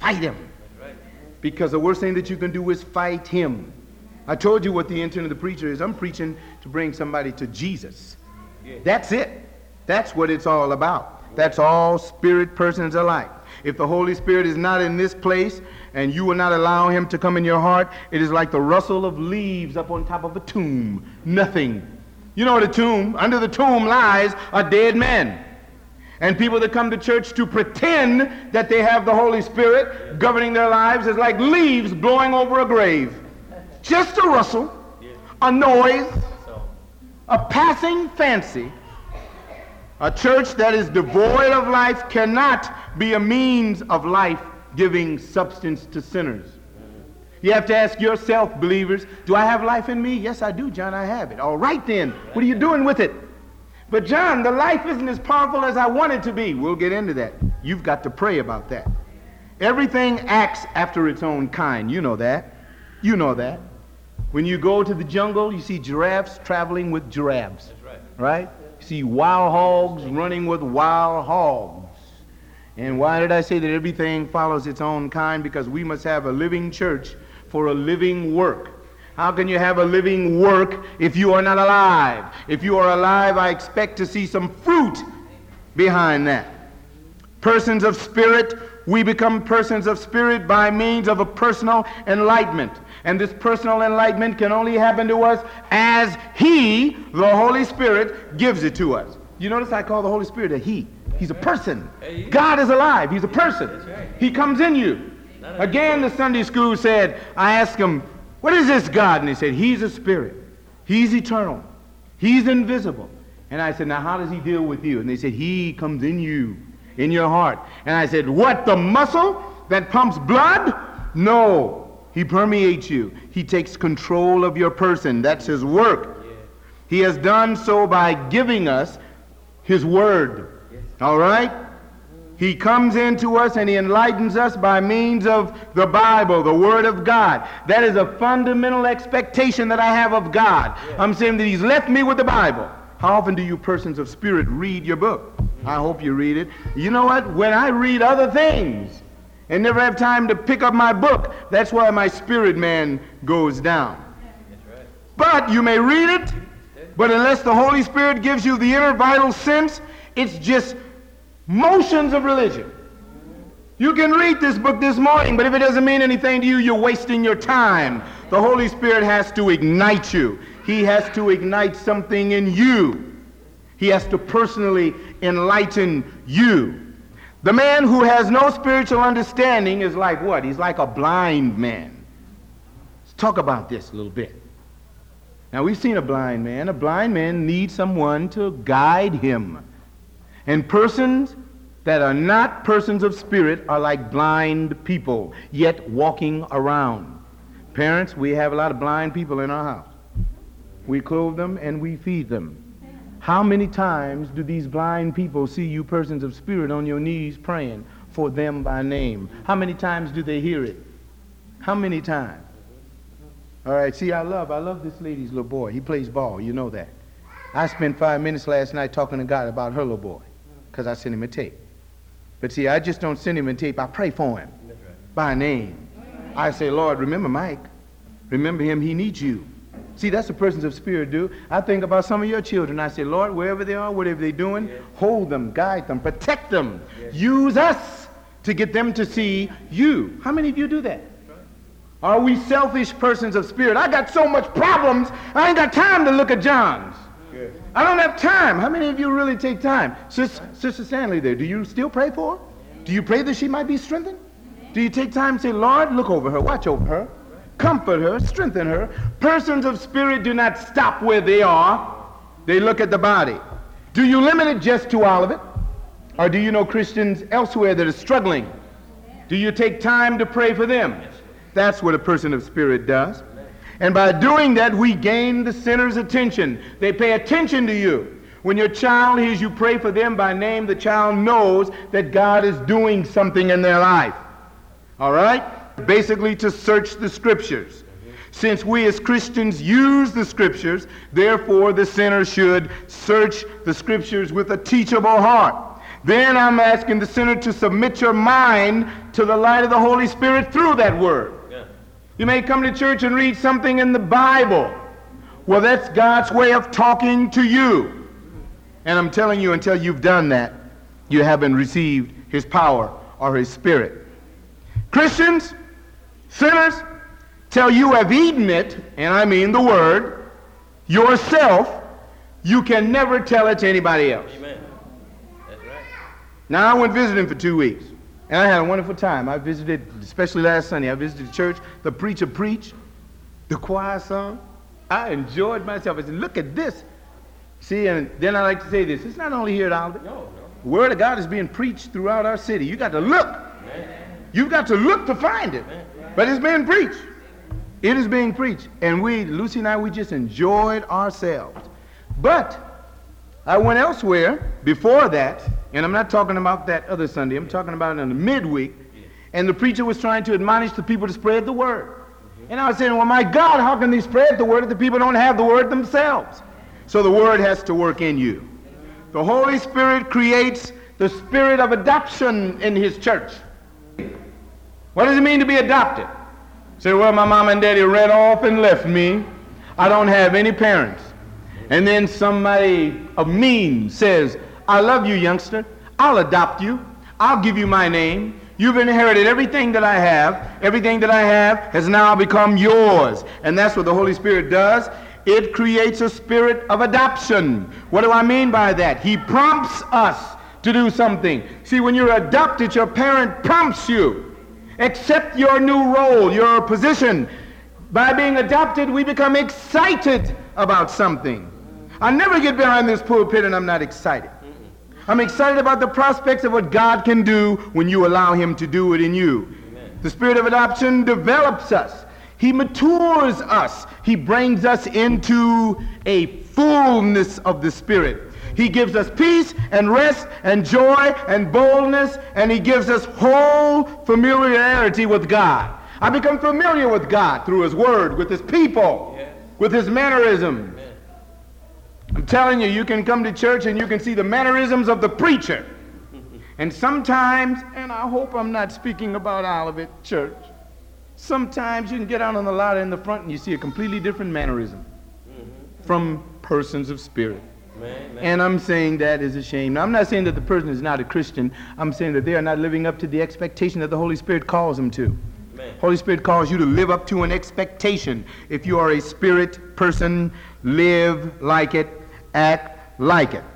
fight him. Because the worst thing that you can do is fight him. I told you what the intent of the preacher is. I'm preaching to bring somebody to Jesus. That's it. That's what it's all about. That's all spirit persons alike. If the Holy Spirit is not in this place and you will not allow him to come in your heart, it is like the rustle of leaves up on top of a tomb. Nothing. You know, the tomb, under the tomb lies a dead man. And people that come to church to pretend that they have the Holy Spirit governing their lives is like leaves blowing over a grave. Just a rustle, a noise, a passing fancy. A church that is devoid of life cannot be a means of life-giving substance to sinners. You have to ask yourself, believers, do I have life in me? Yes, I do, John, I have it. All right, then. What are you doing with it? But, John, the life isn't as powerful as I want it to be. We'll get into that. You've got to pray about that. Everything acts after its own kind. You know that. You know that. When you go to the jungle, you see giraffes traveling with giraffes. That's right? You see wild hogs running with wild hogs. And why did I say that everything follows its own kind? Because we must have a living church for a living work. How can you have a living work if you are not alive? If you are alive, I expect to see some fruit behind that. Persons of spirit, we become persons of spirit by means of a personal enlightenment. And this personal enlightenment can only happen to us as He, the Holy Spirit, gives it to us. You notice I call the Holy Spirit a He. He's a person. God is alive. He's a person. He comes in you. Again, the Sunday school said, I asked him, what is this God? And he said, He's a spirit. He's eternal. He's invisible. And I said, now how does He deal with you? And they said, He comes in you, in your heart. And I said, what, the muscle that pumps blood? No. He permeates you. He takes control of your person. That's His work. He has done so by giving us His word. All right? He comes into us and He enlightens us by means of the Bible, the Word of God. That is a fundamental expectation that I have of God. I'm saying that He's left me with the Bible. How often do you persons of spirit read your book? I hope you read it. You know what? When I read other things and never have time to pick up my book, that's why my spirit man goes down. But you may read it, but unless the Holy Spirit gives you the inner vital sense, it's just motions of religion. You can read this book this morning, but if it doesn't mean anything to you, you're wasting your time. The Holy Spirit has to ignite you. He has to ignite something in you. He has to personally enlighten you. The man who has no spiritual understanding is like what? He's like a blind man. Let's talk about this a little bit. Now, we've seen a blind man. A blind man needs someone to guide him. And persons that are not persons of spirit are like blind people, yet walking around. Parents, we have a lot of blind people in our house. We clothe them and we feed them. How many times do these blind people see you persons of spirit on your knees praying for them by name? How many times do they hear it? How many times? All right, see, I love this lady's little boy. He plays ball, you know that. I spent 5 minutes last night talking to God about her little boy because I sent him a tape. But see, I just don't send him a tape. I pray for him by name. I say, Lord, remember Mike. Remember him. He needs you. See, that's the persons of spirit do. I think about some of your children. I say, Lord, wherever they are, whatever they're doing, hold them, guide them, protect them. Use us to get them to see you. How many of you do that? Are we selfish persons of spirit? I got so much problems, I ain't got time to look at John's. I don't have time. How many of you really take time? Sister Stanley there, do you still pray for her? Do you pray that she might be strengthened? Do you take time and say, Lord, look over her, watch over her, comfort her, strengthen her? Persons of spirit do not stop where they are. They look at the body. Do you limit it just to Olivet? Or do you know Christians elsewhere that are struggling? Do you take time to pray for them? That's what a person of spirit does. And by doing that, we gain the sinner's attention. They pay attention to you. When your child hears you pray for them by name, the child knows that God is doing something in their life. All right? Basically, to search the Scriptures. Since we as Christians use the Scriptures, therefore the sinner should search the Scriptures with a teachable heart. Then I'm asking the sinner to submit your mind to the light of the Holy Spirit through that word. Yeah. You may come to church and read something in the Bible. Well, that's God's way of talking to you. And I'm telling you, until you've done that, you haven't received his power or his spirit. Christians, sinners, till you have eaten it, and I mean the word, yourself, you can never tell it to anybody else. Amen. That's right. Now, I went visiting for 2 weeks, and I had a wonderful time. I visited, especially last Sunday, I visited the church, the preacher preached, the choir sung. I enjoyed myself. I said, look at this. See, and then I like to say this. It's not only here at Alden. No. The Word of God is being preached throughout our city. You got to look. Amen. You've got to look to find it. Amen. But it's being preached. It is being preached. And Lucy and I, we just enjoyed ourselves. But I went elsewhere before that, and I'm not talking about that other Sunday. I'm talking about it in the midweek. And the preacher was trying to admonish the people to spread the word. And I was saying, well, my God, how can they spread the word if the people don't have the word themselves? So the word has to work in you. The Holy Spirit creates the spirit of adoption in his church. What does it mean to be adopted? Say, well, my mom and daddy ran off and left me. I don't have any parents. And then somebody of means says, I love you, youngster. I'll adopt you. I'll give you my name. You've inherited everything that I have. Everything that I have has now become yours. And that's what the Holy Spirit does. It creates a spirit of adoption. What do I mean by that? He prompts us to do something. See, when you're adopted, your parent prompts you. Accept your new role, your position. By being adopted, we become excited about something. I never get behind this pulpit and I'm not excited. I'm excited about the prospects of what God can do when you allow him to do it in you. Amen. The spirit of adoption develops us. He matures us. He brings us into a fullness of the Spirit. He gives us peace and rest and joy and boldness, and he gives us whole familiarity with God. I become familiar with God through his word, with his people, yes, with his mannerisms. Amen. I'm telling you, you can come to church and you can see the mannerisms of the preacher. And sometimes, and I hope I'm not speaking about Olivet Church, sometimes you can get out on the lot in the front and you see a completely different mannerism from persons of spirit. Man. And I'm saying that is a shame. Now, I'm not saying that the person is not a Christian. I'm saying that they are not living up to the expectation that the Holy Spirit calls them to. Man. Holy Spirit calls you to live up to an expectation. If you are a spirit person, live like it, act like it.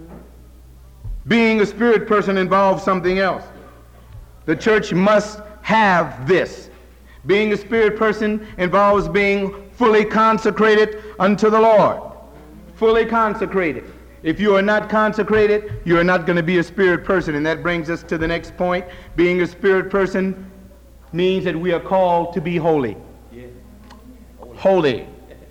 Being a spirit person involves something else. The church must have this. Being a spirit person involves being fully consecrated unto the Lord. Fully consecrated. If you are not consecrated, you are not going to be a spirit person. And that brings us to the next point. Being a spirit person means that we are called to be holy. Yeah. Holy.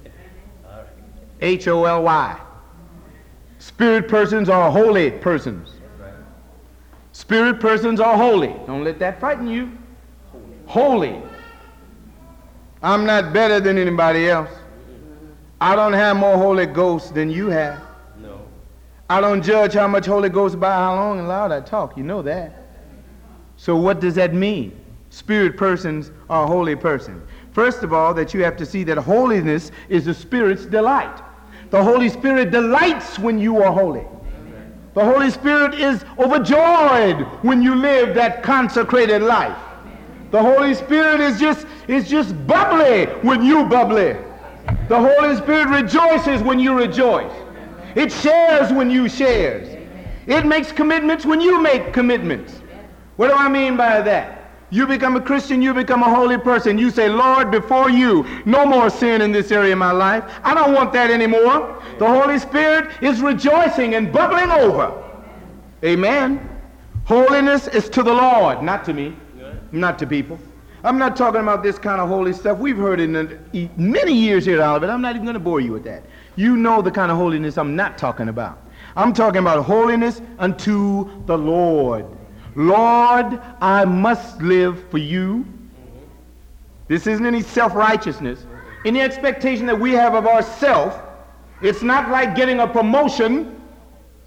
H-O-L-Y. Spirit persons are holy persons. Spirit persons are holy. Don't let that frighten you. Holy. I'm not better than anybody else. I don't have more Holy Ghost than you have. No. I don't judge how much Holy Ghost by how long and loud I talk. You know that. So what does that mean? Spirit persons are holy persons. First of all, that you have to see that holiness is the Spirit's delight. The Holy Spirit delights when you are holy. Amen. The Holy Spirit is overjoyed when you live that consecrated life. The Holy Spirit is just bubbly when you bubbly. The Holy Spirit rejoices when you rejoice. It shares when you shares. It makes commitments when you make commitments. What do I mean by that? You become a Christian, you become a holy person. You say, Lord, before you, no more sin in this area of my life. I don't want that anymore. The Holy Spirit is rejoicing and bubbling over. Amen. Holiness is to the Lord, not to me, not to people. I'm not talking about this kind of holy stuff. We've heard it in many years here at Olivet. I'm not even going to bore you with that. You know the kind of holiness I'm not talking about. I'm talking about holiness unto the Lord. Lord, I must live for you. This isn't any self-righteousness. Any expectation that we have of ourselves, it's not like getting a promotion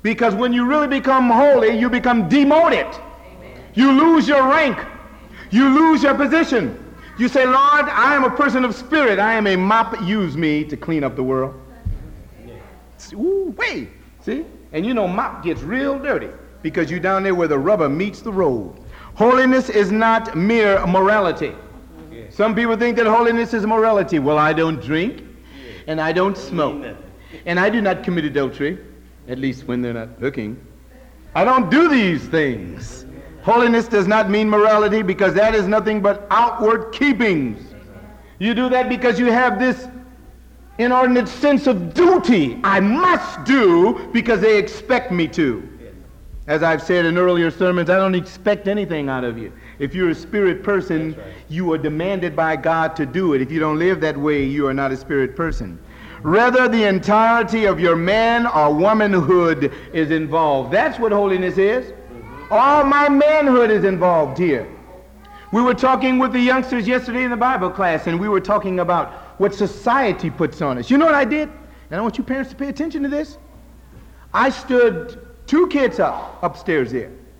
Because when you really become holy, you become demoted. Amen. You lose your rank. You lose your position. You say, Lord, I am a person of spirit. I am a mop. Use me to clean up the world. Yeah. Ooh, wait. See? And you know mop gets real dirty because you're down there where the rubber meets the road. Holiness is not mere morality. Yeah. Some people think that holiness is morality. Well, I don't drink, and I don't smoke, and I do not commit adultery, at least when they're not looking. I don't do these things. Holiness does not mean morality because that is nothing but outward keepings. You do that because you have this inordinate sense of duty. I must do because they expect me to. As I've said in earlier sermons, I don't expect anything out of you. If you're a spirit person, right, you are demanded by God to do it. If you don't live that way, you are not a spirit person. Rather, the entirety of your man or womanhood is involved. That's what holiness is. All my manhood is involved here. We were talking with the youngsters yesterday in the Bible class, and we were talking about what society puts on us. You know what I did? And I want you parents to pay attention to this. I stood 2 kids upstairs there.